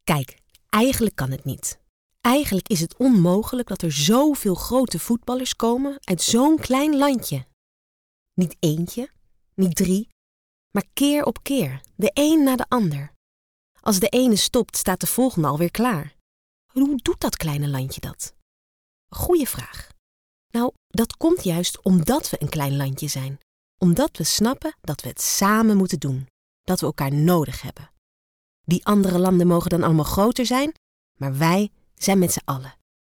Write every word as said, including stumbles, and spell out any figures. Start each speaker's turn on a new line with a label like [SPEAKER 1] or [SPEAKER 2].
[SPEAKER 1] Kijk, eigenlijk kan het niet. Eigenlijk is het onmogelijk dat er zoveel grote voetballers komen uit zo'n klein landje. Niet eentje, niet drie, maar keer op keer, de een na de ander. Als de ene stopt, staat de volgende alweer klaar. Hoe doet dat kleine landje dat? Goeie vraag. Nou, dat komt juist omdat we een klein landje zijn. Omdat we snappen dat we het samen moeten doen. Dat we elkaar nodig hebben. Die andere landen mogen dan allemaal groter zijn, maar wij zijn met z'n allen.